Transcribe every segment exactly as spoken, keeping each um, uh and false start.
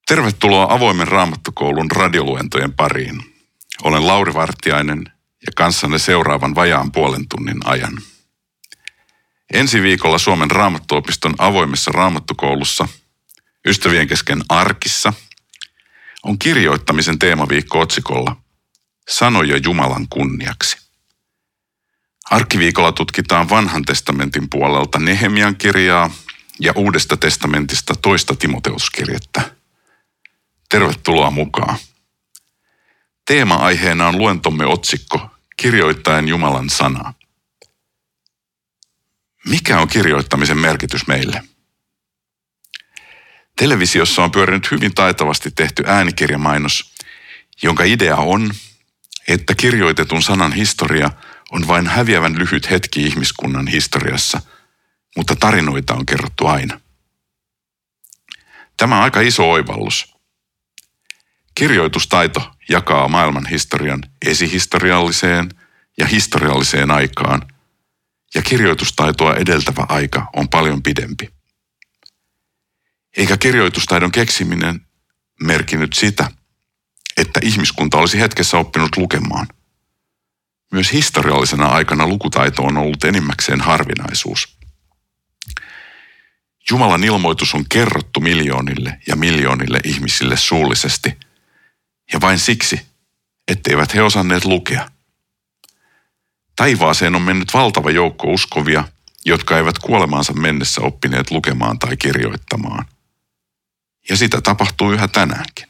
Tervetuloa Avoimen Raamattukoulun radioluentojen pariin. Olen Lauri Vartiainen ja kanssanne seuraavan vajaan puolen tunnin ajan. Ensi viikolla Suomen Raamattuopiston avoimessa raamattukoulussa, ystävien kesken arkissa, on kirjoittamisen teemaviikko otsikolla Sanoja Jumalan kunniaksi. Arkkiviikolla tutkitaan Vanhan testamentin puolelta Nehemian kirjaa ja Uudesta testamentista toista Timoteuskirjettä. Tervetuloa mukaan. Teema-aiheena on luentomme otsikko Kirjoittaen Jumalan sanaa. Mikä on kirjoittamisen merkitys meille? Televisiossa on pyörinyt hyvin taitavasti tehty äänikirjamainos, jonka idea on, että kirjoitetun sanan historia on vain häviävän lyhyt hetki ihmiskunnan historiassa, mutta tarinoita on kerrottu aina. Tämä on aika iso oivallus. Kirjoitustaito jakaa maailman historian esihistorialliseen ja historialliseen aikaan, ja kirjoitustaitoa edeltävä aika on paljon pidempi. Eikä kirjoitustaidon keksiminen merkinnyt sitä, että ihmiskunta olisi hetkessä oppinut lukemaan. Myös historiallisena aikana lukutaito on ollut enimmäkseen harvinaisuus. Jumalan ilmoitus on kerrottu miljoonille ja miljoonille ihmisille suullisesti, ja vain siksi, etteivät he osanneet lukea. Taivaaseen on mennyt valtava joukko uskovia, jotka eivät kuolemaansa mennessä oppineet lukemaan tai kirjoittamaan. Ja sitä tapahtuu yhä tänäänkin.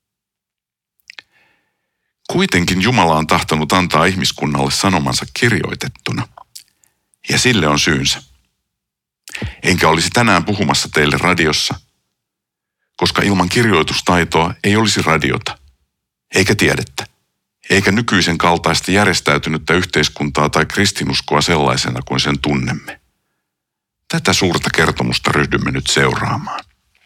Kuitenkin Jumala on tahtonut antaa ihmiskunnalle sanomansa kirjoitettuna, ja sille on syynsä. Enkä olisi tänään puhumassa teille radiossa, koska ilman kirjoitustaitoa ei olisi radiota, eikä tiedettä, eikä nykyisen kaltaista järjestäytynyttä yhteiskuntaa tai kristinuskoa sellaisena kuin sen tunnemme. Tätä suurta kertomusta ryhdymme nyt seuraamaan.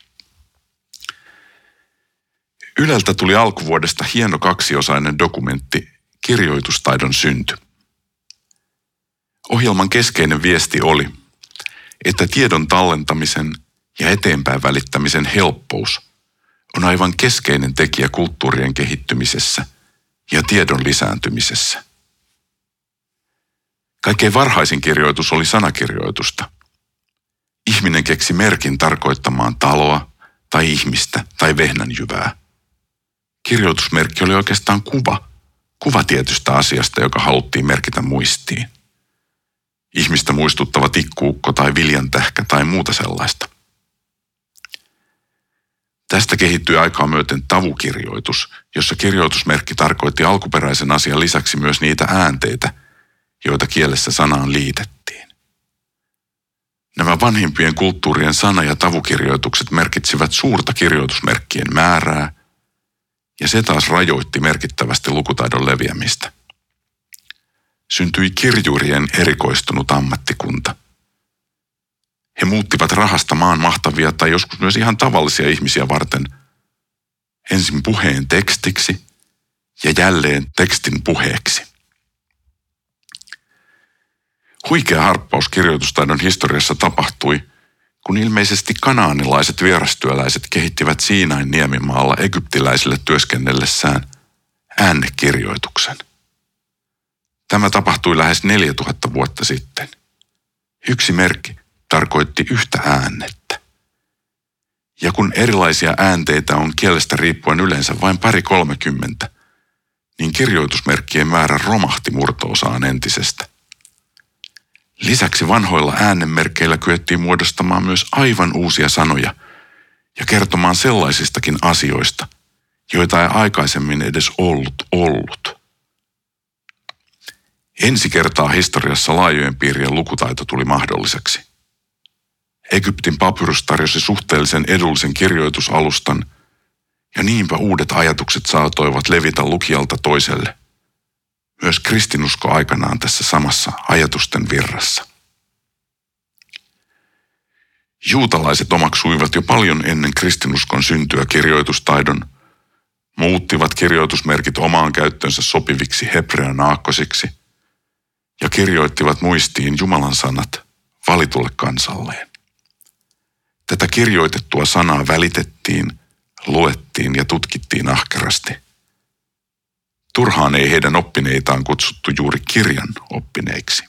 Yleltä tuli alkuvuodesta hieno kaksiosainen dokumentti Kirjoitustaidon synty. Ohjelman keskeinen viesti oli, että tiedon tallentamisen ja eteenpäin välittämisen helppous on aivan keskeinen tekijä kulttuurien kehittymisessä ja tiedon lisääntymisessä. Kaikkein varhaisin kirjoitus oli sanakirjoitusta. Ihminen keksi merkin tarkoittamaan taloa tai ihmistä tai vehnänjyvää. Kirjoitusmerkki oli oikeastaan kuva, kuva tietystä asiasta, joka haluttiin merkitä muistiin. Ihmistä muistuttava tikkuukko tai viljantähkä tai muuta sellaista. Tästä kehittyi aikaa myöten tavukirjoitus, jossa kirjoitusmerkki tarkoitti alkuperäisen asian lisäksi myös niitä äänteitä, joita kielessä sanaan liitettiin. Nämä vanhimpien kulttuurien sana- ja tavukirjoitukset merkitsivät suurta kirjoitusmerkkien määrää, ja se taas rajoitti merkittävästi lukutaidon leviämistä. Syntyi kirjurien erikoistunut ammattikunta. He muuttivat rahasta maan mahtavia tai joskus myös ihan tavallisia ihmisiä varten ensin puheen tekstiksi ja jälleen tekstin puheeksi. Huikea harppaus kirjoitustaidon historiassa tapahtui, kun ilmeisesti kanaanilaiset vierastyöläiset kehittivät Siinain niemimaalla egyptiläisille työskennellessään äänekirjoituksen. Tämä tapahtui lähes neljätuhatta vuotta sitten. Yksi merkki tarkoitti yhtä äännettä. Ja kun erilaisia äänteitä on kielestä riippuen yleensä vain pari kolmekymmentä, niin kirjoitusmerkkien määrä romahti murto-osaan entisestä. Lisäksi vanhoilla äänenmerkeillä kyettiin muodostamaan myös aivan uusia sanoja ja kertomaan sellaisistakin asioista, joita ei aikaisemmin edes ollut ollut. Ensi kertaa historiassa laajojen piirien lukutaito tuli mahdolliseksi. Egyptin papyrus tarjosi suhteellisen edullisen kirjoitusalustan, ja niinpä uudet ajatukset saatoivat levitä lukijalta toiselle. Myös kristinusko aikanaan tässä samassa ajatusten virrassa. Juutalaiset omaksuivat jo paljon ennen kristinuskon syntyä kirjoitustaidon, muuttivat kirjoitusmerkit omaan käyttöönsä sopiviksi hebrean aakkosiksi ja kirjoittivat muistiin Jumalan sanat valitulle kansalleen. Tätä kirjoitettua sanaa välitettiin, luettiin tutkittiin ahkerasti. Turhaan ei heidän oppineitaan kutsuttu juuri kirjan oppineiksi.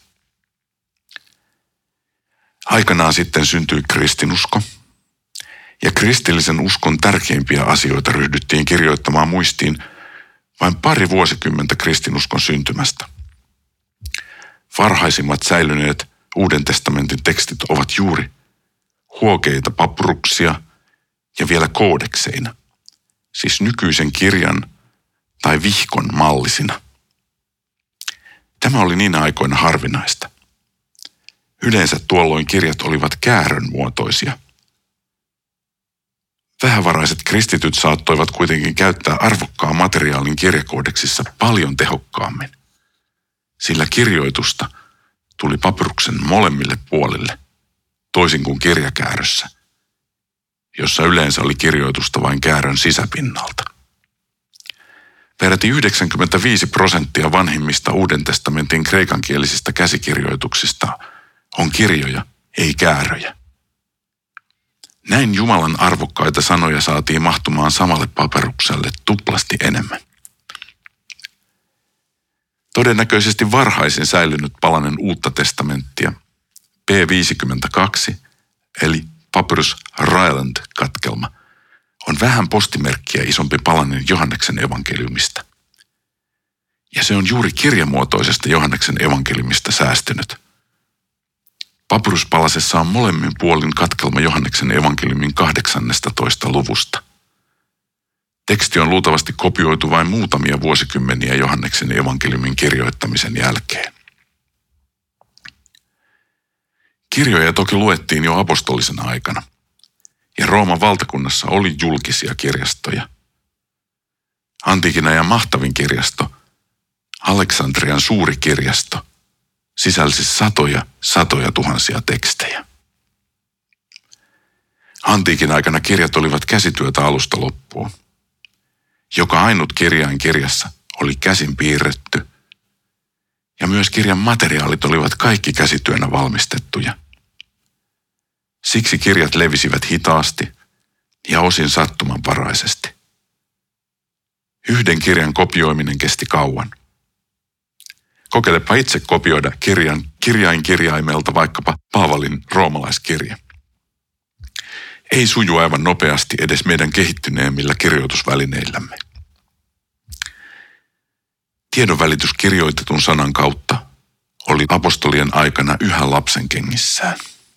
Aikanaan sitten syntyi kristinusko, ja kristillisen uskon tärkeimpiä asioita ryhdyttiin kirjoittamaan muistiin vain pari vuosikymmentä kristinuskon syntymästä. Varhaisimmat säilyneet Uuden testamentin tekstit ovat juuri huokeita papyruksia ja vielä koodekseina, siis nykyisen kirjan tai vihkon mallisina. Tämä oli niinä aikoina harvinaista. Yleensä tuolloin kirjat olivat käärön muotoisia. Vähävaraiset kristityt saattoivat kuitenkin käyttää arvokkaan materiaalin kirjakoodeksissa paljon tehokkaammin, sillä kirjoitusta tuli papyruksen molemmille puolille, toisin kuin kirjakäärössä, jossa yleensä oli kirjoitusta vain käärön sisäpinnalta. Peräti yhdeksänkymmentäviisi prosenttia vanhimmista Uuden testamentin kreikankielisistä käsikirjoituksista on kirjoja, ei kääröjä. Näin Jumalan arvokkaita sanoja saatiin mahtumaan samalle paperukselle tuplasti enemmän. Todennäköisesti varhaisin säilynyt palanen Uutta testamenttia, P viisikymmentäkaksi, eli Papyrus Ryland-katkelma, on vähän postimerkkiä isompi palanen Johanneksen evankeliumista. Ja se on juuri kirjamuotoisesta Johanneksen evankeliumista säästynyt. Papyruspalasessa on molemmin puolin katkelma Johanneksen evankeliumin kahdeksannestatoista luvusta. Teksti on luultavasti kopioitu vain muutamia vuosikymmeniä Johanneksen evankeliumin kirjoittamisen jälkeen. Kirjoja toki luettiin jo apostolisena aikana, ja Rooman valtakunnassa oli julkisia kirjastoja. Antiikin ajan mahtavin kirjasto, Aleksandrian suuri kirjasto, sisälsi satoja, satoja tuhansia tekstejä. Antiikin aikana kirjat olivat käsityötä alusta loppuun. Joka ainut kirjain kirjassa oli käsin piirretty, ja myös kirjan materiaalit olivat kaikki käsityönä valmistettuja. Siksi kirjat levisivät hitaasti ja osin sattumanvaraisesti. Yhden kirjan kopioiminen kesti kauan. Kokeilepa itse kopioida kirjan kirjain kirjaimelta vaikkapa Paavalin roomalaiskirja. Ei suju aivan nopeasti edes meidän kehittyneemmillä kirjoitusvälineillämme. Tiedonvälitys kirjoitetun sanan kautta oli apostolien aikana yhä lapsen kengissään.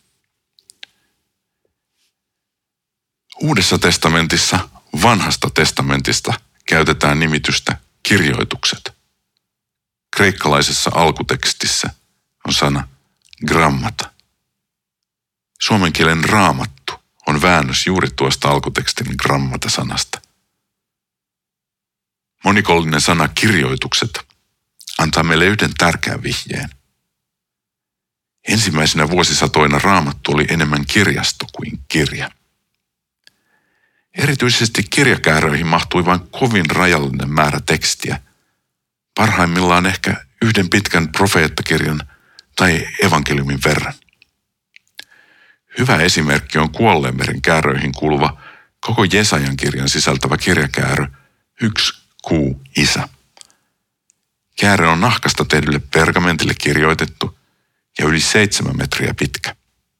Uudessa testamentissa, vanhasta testamentista, käytetään nimitystä kirjoitukset. Kreikkalaisessa alkutekstissä on sana grammata. Suomen kielen raamattu on väännös juuri tuosta alkutekstin grammata-sanasta. Monikollinen sana kirjoitukset antaa meille yhden tärkeän vihjeen. Ensimmäisenä vuosisatoina raamattu oli enemmän kirjasto kuin kirja. Erityisesti kirjakääröihin mahtui vain kovin rajallinen määrä tekstiä, parhaimmillaan ehkä yhden pitkän profeettakirjan tai evankeliumin verran. Hyvä esimerkki on Kuolleenmeren kääröihin kuuluva koko Jesajan kirjan sisältävä kirjakäärö Yksi kuu isä. Käärö on nahkasta tehdylle pergamentille kirjoitettu ja yli seitsemän metriä pitkä.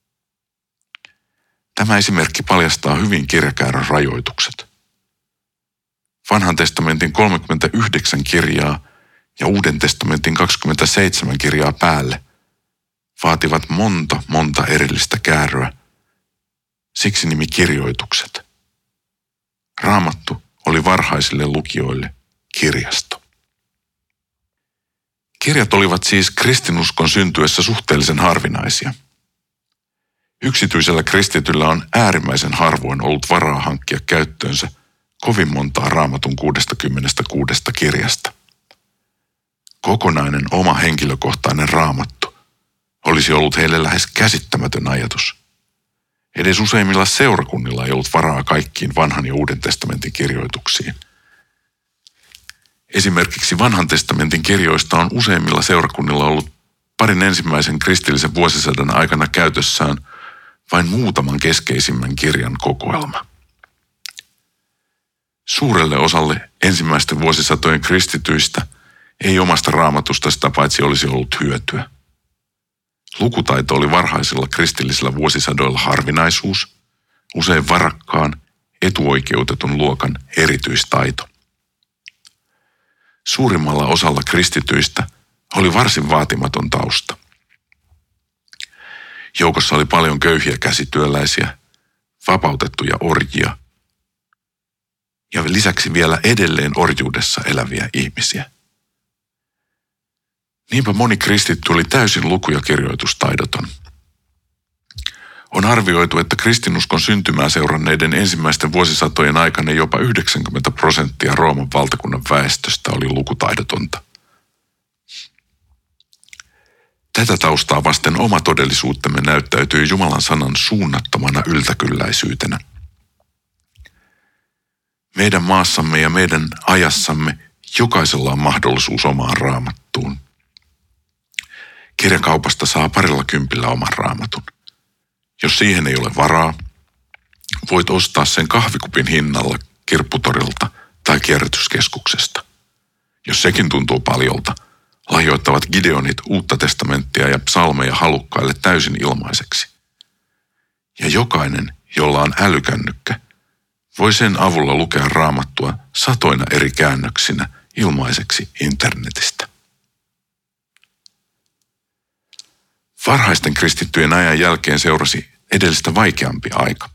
Tämä esimerkki paljastaa hyvin kirjakäärön rajoitukset. Vanhan testamentin kolmekymmentäyhdeksän kirjaa ja Uuden testamentin kaksikymmentäseitsemän kirjaa päälle vaativat monta, monta erillistä kääröä. Siksi nimi kirjoitukset. Raamattu oli varhaisille lukijoille kirjasto. Kirjat olivat siis kristinuskon syntyessä suhteellisen harvinaisia. Yksityisellä kristityllä on äärimmäisen harvoin ollut varaa hankkia käyttöönsä kovin montaa Raamatun kuudestakymmenestäkuudesta kirjasta. Kokonainen oma henkilökohtainen raamattu olisi ollut heille lähes käsittämätön ajatus. Edes useimmilla seurakunnilla ei ollut varaa kaikkiin vanhan ja Uuden testamentin kirjoituksiin. Esimerkiksi vanhan testamentin kirjoista on useimmilla seurakunnilla ollut parin ensimmäisen kristillisen vuosisadan aikana käytössään vain muutaman keskeisimmän kirjan kokoelma. Suurelle osalle ensimmäisten vuosisatojen kristityistä ei omasta raamatusta sitä paitsi olisi ollut hyötyä. Lukutaito oli varhaisilla kristillisillä vuosisadoilla harvinaisuus, usein varakkaan, etuoikeutetun luokan erityistaito. Suurimmalla osalla kristityistä oli varsin vaatimaton tausta. Joukossa oli paljon köyhiä käsityöläisiä, vapautettuja orjia ja lisäksi vielä edelleen orjuudessa eläviä ihmisiä. Niinpä moni kristitty oli täysin luku- ja kirjoitustaidoton. On arvioitu, että kristinuskon syntymää seuranneiden ensimmäisten vuosisatojen aikana jopa yhdeksänkymmentä prosenttia Rooman valtakunnan väestöstä oli lukutaidotonta. Tätä taustaa vasten oma todellisuutemme näyttäytyy Jumalan sanan suunnattomana yltäkylläisyytenä. Meidän maassamme ja meidän ajassamme jokaisella on mahdollisuus omaan raamattuun. Kirjakaupasta saa parilla kympillä oman raamatun. Jos siihen ei ole varaa, voit ostaa sen kahvikupin hinnalla kirpputorilta tai kierrätyskeskuksesta. Jos sekin tuntuu paljolta, lahjoittavat Gideonit Uutta testamenttia ja psalmeja halukkaille täysin ilmaiseksi. Ja jokainen, jolla on älykännykkä, voi sen avulla lukea raamattua satoina eri käännöksinä ilmaiseksi internetistä. Varhaisten kristittyjen ajan jälkeen seurasi edellistä vaikeampi aika.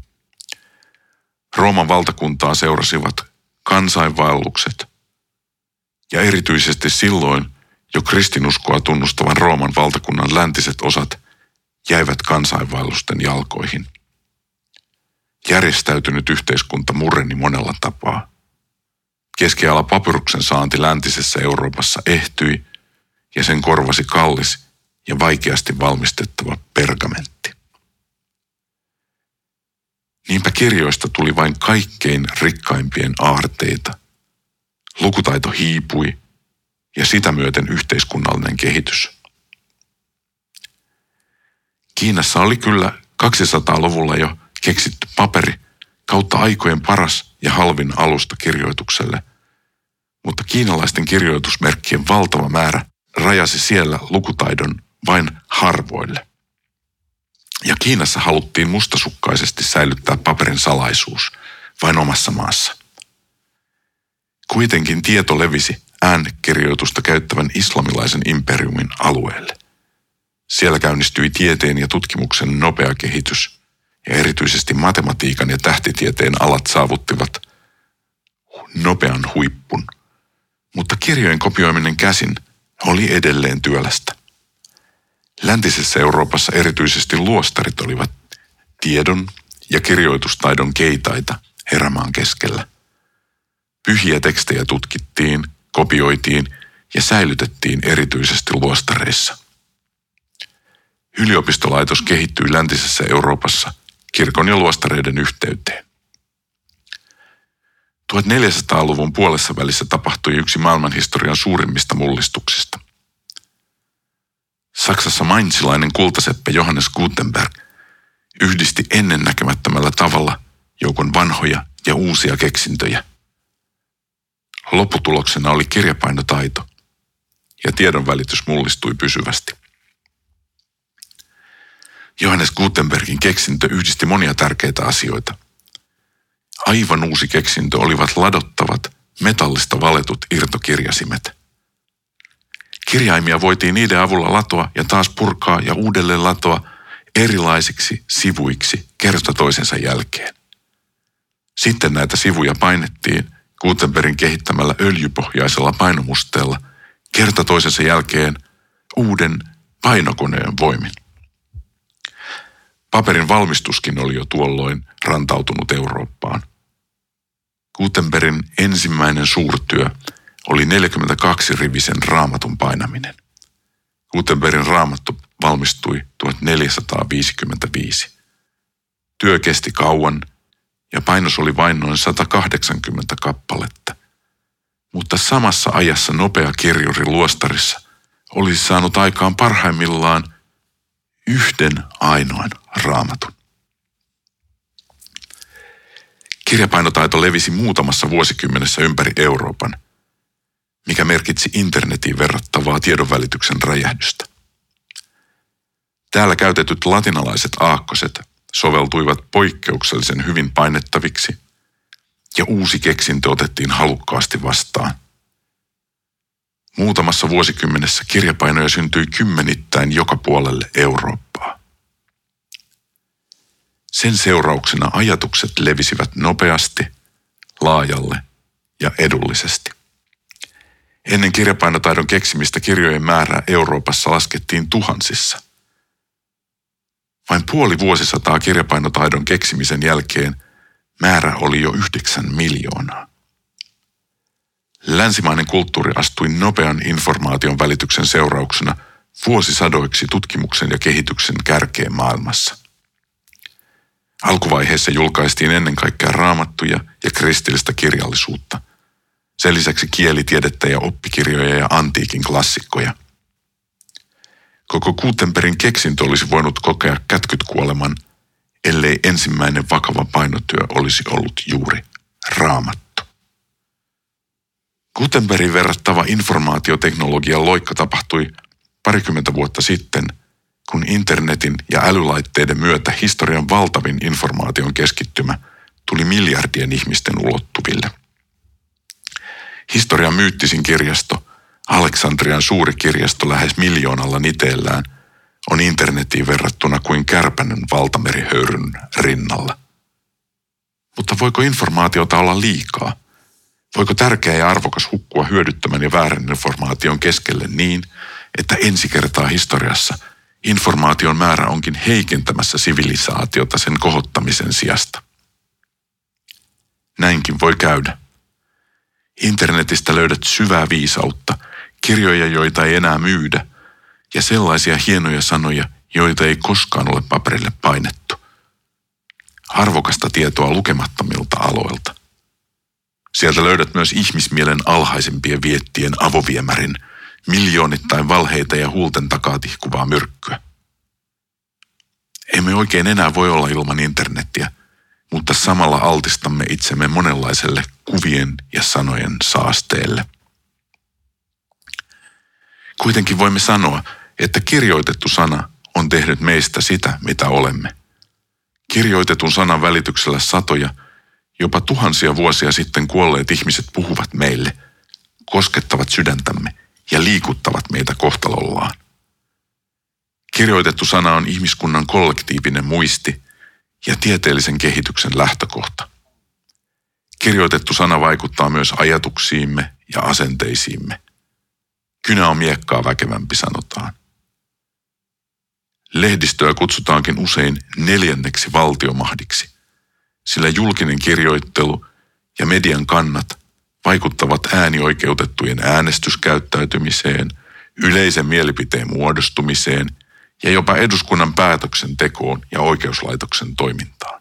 Rooman valtakuntaa seurasivat kansainvaellukset ja erityisesti silloin jo kristinuskoa tunnustavan Rooman valtakunnan läntiset osat jäivät kansainvaellusten jalkoihin. Järjestäytynyt yhteiskunta mureni monella tapaa. Keskiala papyruksen saanti läntisessä Euroopassa ehtyi ja sen korvasi kallis ja vaikeasti valmistettava pergamentti. Niinpä kirjoista tuli vain kaikkein rikkaimpien aarteita. Lukutaito hiipui ja sitä myöten yhteiskunnallinen kehitys. Kiinassa oli kyllä kaksisataaluvulla jo keksitty paperi, kautta aikojen paras ja halvin alusta kirjoitukselle, mutta kiinalaisten kirjoitusmerkkien valtava määrä rajasi siellä lukutaidon vain harvoille. Ja Kiinassa haluttiin mustasukkaisesti säilyttää paperin salaisuus vain omassa maassa. Kuitenkin tieto levisi äänikirjoitusta käyttävän islamilaisen imperiumin alueelle. Siellä käynnistyi tieteen ja tutkimuksen nopea kehitys, ja erityisesti matematiikan ja tähtitieteen alat saavuttivat nopean huippun. Mutta kirjojen kopioiminen käsin oli edelleen työlästä. Läntisessä Euroopassa erityisesti luostarit olivat tiedon ja kirjoitustaidon keitaita erämaan keskellä. Pyhiä tekstejä tutkittiin, kopioitiin ja säilytettiin erityisesti luostareissa. Yliopistolaitos kehittyi läntisessä Euroopassa kirkon ja luostareiden yhteyteen. tuhatneljäsataaluvun puolessa välissä tapahtui yksi maailmanhistorian suurimmista mullistuksista. Saksassa mainzilainen kultaseppä Johannes Gutenberg yhdisti ennennäkemättömällä tavalla joukon vanhoja ja uusia keksintöjä. Lopputuloksena oli kirjapainotaito ja tiedonvälitys mullistui pysyvästi. Johannes Gutenbergin keksintö yhdisti monia tärkeitä asioita. Aivan uusi keksintö olivat ladottavat, metallista valetut irtokirjasimet. Kirjaimia voitiin niiden avulla latoa ja taas purkaa ja uudelleen latoa erilaisiksi sivuiksi kerta toisensa jälkeen. Sitten näitä sivuja painettiin Gutenbergin kehittämällä öljypohjaisella painomusteella kerta toisensa jälkeen uuden painokoneen voimin. Paperin valmistuskin oli jo tuolloin rantautunut Eurooppaan. Gutenbergin ensimmäinen suurtyö oli neljäkymmentäkaksi rivisen raamatun painaminen. Gutenbergin raamattu valmistui tuhatneljäsataaviisikymmentäviisi. Työ kesti kauan ja painos oli vain noin sata kahdeksankymmentä kappaletta. Mutta samassa ajassa nopea kirjuri luostarissa olisi saanut aikaan parhaimmillaan yhden ainoan raamatun. Kirjapainotaito levisi muutamassa vuosikymmenessä ympäri Euroopan, mikä merkitsi internetiin verrattavaa tiedonvälityksen räjähdystä. Täällä käytetyt latinalaiset aakkoset soveltuivat poikkeuksellisen hyvin painettaviksi ja uusi keksintö otettiin halukkaasti vastaan. Muutamassa vuosikymmenessä kirjapainoja syntyi kymmenittäin joka puolelle Eurooppaa. Sen seurauksena ajatukset levisivät nopeasti, laajalle ja edullisesti. Ennen kirjapainotaidon keksimistä kirjojen määrää Euroopassa laskettiin tuhansissa. Vain puoli vuosisataa kirjapainotaidon keksimisen jälkeen määrä oli jo yhdeksän miljoonaa. Länsimainen kulttuuri astui nopean informaation välityksen seurauksena vuosisadoiksi tutkimuksen ja kehityksen kärkeen maailmassa. Alkuvaiheessa julkaistiin ennen kaikkea raamattuja ja kristillistä kirjallisuutta. Sen lisäksi kielitiedettä ja oppikirjoja ja antiikin klassikkoja. Koko Gutenbergin keksintö olisi voinut kokea kätkytkuoleman, ellei ensimmäinen vakava painotyö olisi ollut juuri raamattu. Gutenbergin verrattava informaatioteknologian loikka tapahtui parikymmentä vuotta sitten, kun internetin ja älylaitteiden myötä historian valtavin informaation keskittymä tuli miljardien ihmisten ulottuville. Historian myyttisin kirjasto, Aleksandrian suuri kirjasto lähes miljoonalla niteellään, on internetiin verrattuna kuin kärpänyn valtamerihöyryn rinnalla. Mutta voiko informaatiota olla liikaa? Voiko tärkeä ja arvokas hukkua hyödyttömän ja väärän informaation keskelle niin, että ensi kertaa historiassa informaation määrä onkin heikentämässä sivilisaatiota sen kohottamisen sijasta? Näinkin voi käydä. Internetistä löydät syvää viisautta, kirjoja, joita ei enää myydä, ja sellaisia hienoja sanoja, joita ei koskaan ole paperille painettu. Arvokasta tietoa lukemattomilta aloilta. Sieltä löydät myös ihmismielen alhaisempien viettien avoviemärin, miljoonittain valheita ja huulten takaa tihkuvaa myrkkyä. Emme oikein enää voi olla ilman internettiä, mutta samalla altistamme itsemme monenlaiselle kuvien ja sanojen saasteelle. Kuitenkin voimme sanoa, että kirjoitettu sana on tehnyt meistä sitä, mitä olemme. Kirjoitetun sanan välityksellä satoja, jopa tuhansia vuosia sitten kuolleet ihmiset puhuvat meille, koskettavat sydäntämme ja liikuttavat meitä kohtalollaan. Kirjoitettu sana on ihmiskunnan kollektiivinen muisti ja tieteellisen kehityksen lähtökohta. Kirjoitettu sana vaikuttaa myös ajatuksiimme ja asenteisiimme. Kynä on miekkaa väkevämpi, sanotaan. Lehdistöä kutsutaankin usein neljänneksi valtiomahdiksi, sillä julkinen kirjoittelu ja median kannat vaikuttavat äänioikeutettujen äänestyskäyttäytymiseen, yleisen mielipiteen muodostumiseen ja jopa eduskunnan päätöksentekoon ja oikeuslaitoksen toimintaan.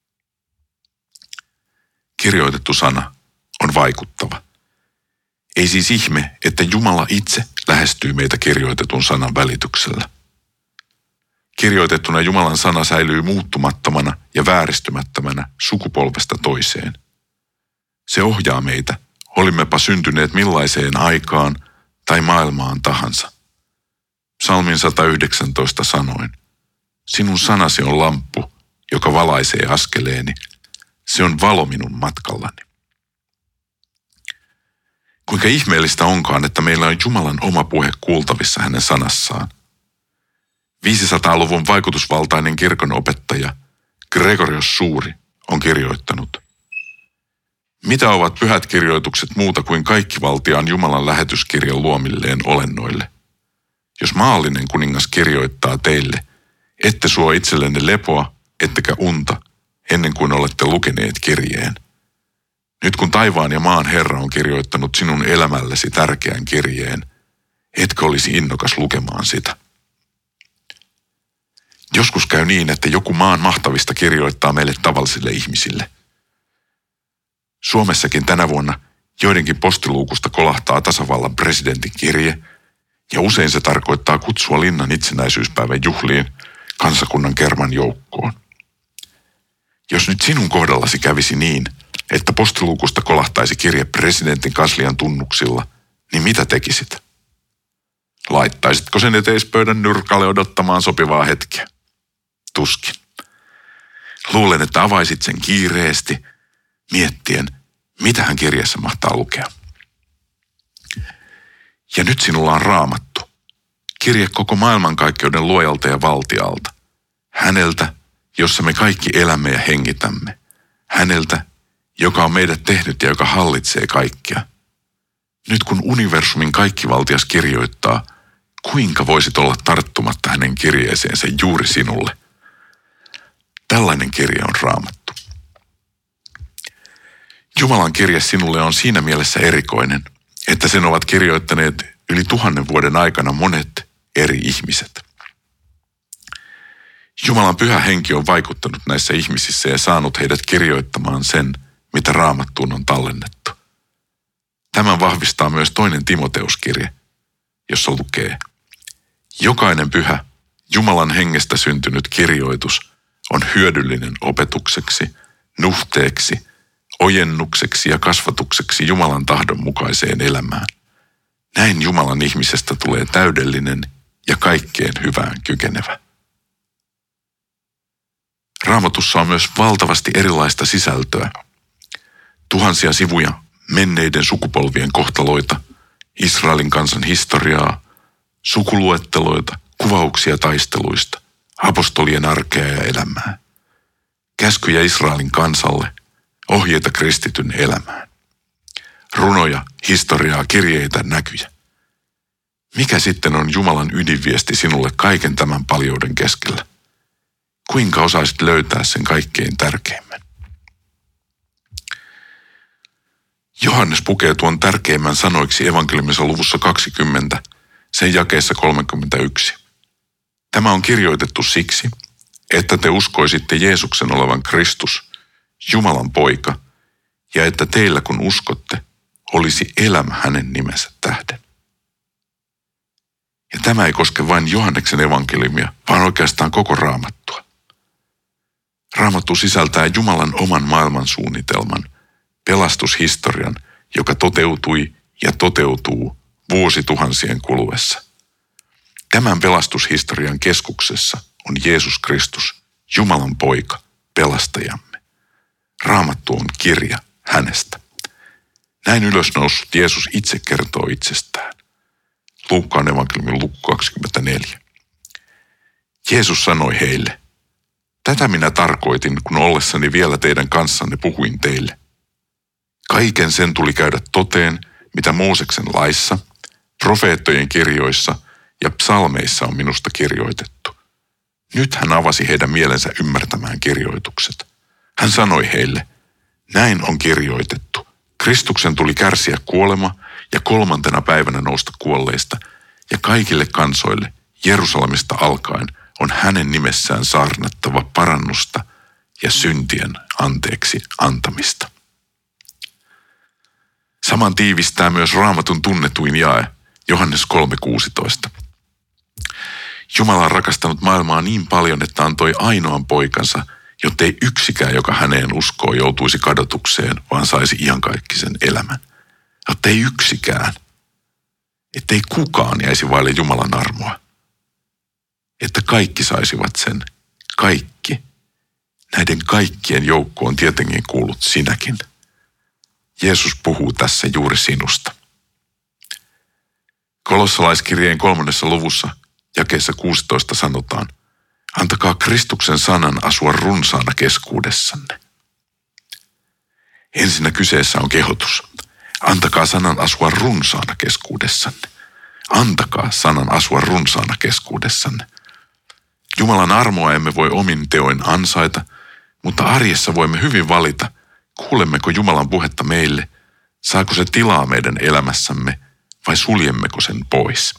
Kirjoitettu sana on vaikuttava. Ei siis ihme, että Jumala itse lähestyy meitä kirjoitetun sanan välityksellä. Kirjoitettuna Jumalan sana säilyy muuttumattomana ja vääristymättömänä sukupolvesta toiseen. Se ohjaa meitä, olimmepa syntyneet millaiseen aikaan tai maailmaan tahansa. Psalmin sata yhdeksäntoista sanoin, sinun sanasi on lamppu, joka valaisee askeleeni. Se on valo minun matkallani. Kuinka ihmeellistä onkaan, että meillä on Jumalan oma puhe kuultavissa hänen sanassaan. viisisataaluvun vaikutusvaltainen kirkon opettaja Gregorios Suuri on kirjoittanut. Mitä ovat pyhät kirjoitukset muuta kuin kaikkivaltiaan Jumalan lähetyskirjan luomilleen olennoille? Jos maallinen kuningas kirjoittaa teille, ette suo itsellenne lepoa, ettekä unta, ennen kuin olette lukeneet kirjeen. Nyt kun taivaan ja maan Herra on kirjoittanut sinun elämällesi tärkeän kirjeen, etkö olisi innokas lukemaan sitä? Joskus käy niin, että joku maan mahtavista kirjoittaa meille tavallisille ihmisille. Suomessakin tänä vuonna joidenkin postiluukusta kolahtaa tasavallan presidentin kirje, ja usein se tarkoittaa kutsua linnan itsenäisyyspäivän juhliin kansakunnan kerman joukkoon. Jos nyt sinun kohdallasi kävisi niin, että postiluukusta kolahtaisi kirje presidentin kanslian tunnuksilla, niin mitä tekisit? Laittaisitko sen eteispöydän nurkalle odottamaan sopivaa hetkeä? Tuskin. Luulen, että avaisit sen kiireesti, miettien, mitä hän kirjassa mahtaa lukea. Ja nyt sinulla on Raamattu. Kirje koko maailmankaikkeuden luojalta ja valtialta. Häneltä, jossa me kaikki elämme ja hengitämme. Häneltä, joka on meidät tehnyt ja joka hallitsee kaikkea. Nyt kun universumin kaikkivaltias kirjoittaa, kuinka voisit olla tarttumatta hänen kirjeeseensä juuri sinulle? Tällainen kirje on Raamattu. Jumalan kirje sinulle on siinä mielessä erikoinen, että sen ovat kirjoittaneet yli tuhannen vuoden aikana monet eri ihmiset. Jumalan pyhä henki on vaikuttanut näissä ihmisissä ja saanut heidät kirjoittamaan sen, mitä Raamattuun on tallennettu. Tämän vahvistaa myös toinen Timoteuskirje, jossa lukee: jokainen pyhä, Jumalan hengestä syntynyt kirjoitus on hyödyllinen opetukseksi, nuhteeksi, ojennukseksi ja kasvatukseksi Jumalan tahdon mukaiseen elämään. Näin Jumalan ihmisestä tulee täydellinen ja kaikkeen hyvään kykenevä. Raamatussa on myös valtavasti erilaista sisältöä. Tuhansia sivuja menneiden sukupolvien kohtaloita, Israelin kansan historiaa, sukuluetteloita, kuvauksia taisteluista, apostolien arkea ja elämää, käskyjä Israelin kansalle, ohjeita kristityn elämään, runoja, historiaa, kirjeitä, näkyjä. Mikä sitten on Jumalan ydinviesti sinulle kaiken tämän paljouden keskellä? Kuinka osaisit löytää sen kaikkein tärkeimmän? Johannes pukee tuon tärkeimmän sanoiksi evankeliumissa luvussa kaksikymmentä, sen jakeessa kolmekymmentäyksi. Tämä on kirjoitettu siksi, että te uskoisitte Jeesuksen olevan Kristus, Jumalan poika, ja että teillä kun uskotte, olisi elämä hänen nimensä tähden. Ja tämä ei koske vain Johanneksen evankeliumia, vaan oikeastaan koko Raamattua. Raamattu sisältää Jumalan oman maailmansuunnitelman, pelastushistorian, joka toteutui ja toteutuu vuosituhansien kuluessa. Tämän pelastushistorian keskuksessa on Jeesus Kristus, Jumalan poika, pelastajamme. Raamattu on kirja hänestä. Näin ylösnoussut Jeesus itse kertoo itsestään. Luukkaan evankeliumin luku kaksikymmentäneljä. Jeesus sanoi heille: tätä minä tarkoitin, kun ollessani vielä teidän kanssanne puhuin teille. Kaiken sen tuli käydä toteen, mitä Mooseksen laissa, profeettojen kirjoissa ja psalmeissa on minusta kirjoitettu. Nyt hän avasi heidän mielensä ymmärtämään kirjoitukset. Hän sanoi heille: näin on kirjoitettu. Kristuksen tuli kärsiä kuolema ja kolmantena päivänä nousta kuolleista, ja kaikille kansoille Jerusalemista alkaen on hänen nimessään saarnattava parannusta ja syntien anteeksi antamista. Saman tiivistää myös Raamatun tunnetuin jae, Johannes kolme kuusitoista. Jumala on rakastanut maailmaa niin paljon, että antoi ainoan poikansa, jottei yksikään, joka häneen uskoo, joutuisi kadotukseen, vaan saisi iankaikkisen elämän. Jottei yksikään, ettei kukaan jäisi vaille Jumalan armoa. Että kaikki saisivat sen, kaikki. Näiden kaikkien joukko on tietenkin kuullut sinäkin. Jeesus puhuu tässä juuri sinusta. Kolossalaiskirjeen kolmannessa luvussa, jakeessa kuusitoista sanotaan: antakaa Kristuksen sanan asua runsaana keskuudessanne. Ensinnä kyseessä on kehotus. Antakaa sanan asua runsaana keskuudessanne. Antakaa sanan asua runsaana keskuudessanne. Jumalan armoa emme voi omin teoin ansaita, mutta arjessa voimme hyvin valita, kuulemmeko Jumalan puhetta meille, saako se tilaa meidän elämässämme vai suljemmeko sen pois.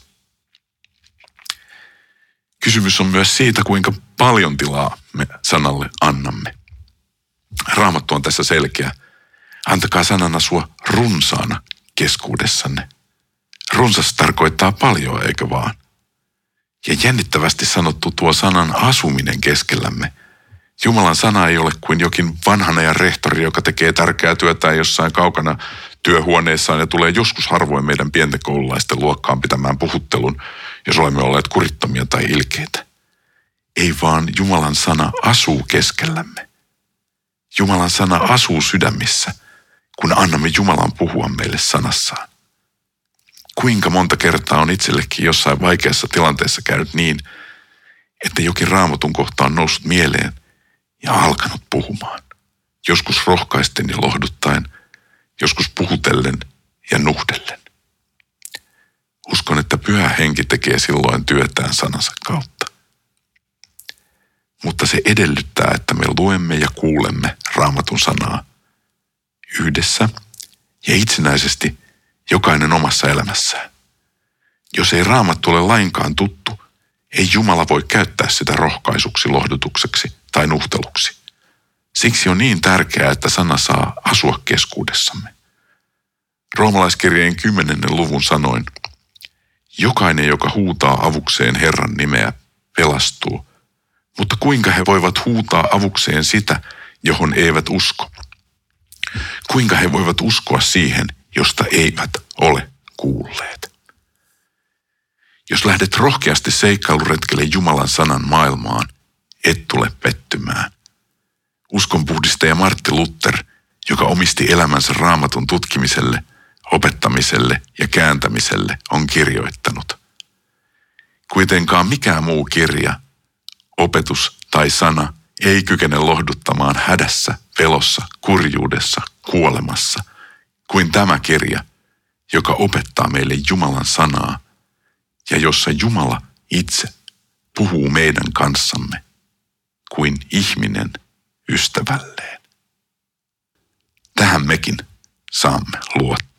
Kysymys on myös siitä, kuinka paljon tilaa me sanalle annamme. Raamattu on tässä selkeä. Antakaa sanan asua runsaana keskuudessanne. Runsas tarkoittaa paljon, eikö vaan? Ja jännittävästi sanottu tuo sanan asuminen keskellämme Jumalan sana ei ole kuin jokin vanhanajan rehtori, joka tekee tärkeää työtään jossain kaukana työhuoneessaan ja tulee joskus harvoin meidän pienten koululaisten luokkaan pitämään puhuttelun, jos olemme olleet kurittomia tai ilkeitä. Ei vaan Jumalan sana asuu keskellämme. Jumalan sana asuu sydämissä, kun annamme Jumalan puhua meille sanassaan. Kuinka monta kertaa on itsellekin jossain vaikeassa tilanteessa käynyt niin, että jokin Raamatun kohta on noussut mieleen ja alkanut puhumaan. Joskus rohkaisten ja lohduttaen, joskus puhutellen ja nuhdellen. Uskon, että Pyhä Henki tekee silloin työtään sanansa kautta. Mutta se edellyttää, että me luemme ja kuulemme Raamatun sanaa yhdessä ja itsenäisesti jokainen omassa elämässään. Jos ei Raamattu ole lainkaan tuttu, ei Jumala voi käyttää sitä rohkaisuksi, lohdutukseksi tai nuhteluksi. Siksi on niin tärkeää, että sana saa asua keskuudessamme. Roomalaiskirjeen kymmenennen luvun sanoin, jokainen, joka huutaa avukseen Herran nimeä, pelastuu. Mutta kuinka he voivat huutaa avukseen sitä, johon eivät usko? Kuinka he voivat uskoa siihen, josta eivät ole kuulleet? Jos lähdet rohkeasti seikkailuretkelle Jumalan sanan maailmaan, et tule pettymään. Uskonpuhdistaja Martti Luther, joka omisti elämänsä Raamatun tutkimiselle, opettamiselle ja kääntämiselle, on kirjoittanut. Kuitenkaan mikään muu kirja, opetus tai sana ei kykene lohduttamaan hädässä, pelossa, kurjuudessa, kuolemassa, kuin tämä kirja, joka opettaa meille Jumalan sanaa ja jossa Jumala itse puhuu meidän kanssamme kuin ihminen ystävälleen. Tähän mekin saamme luottaa.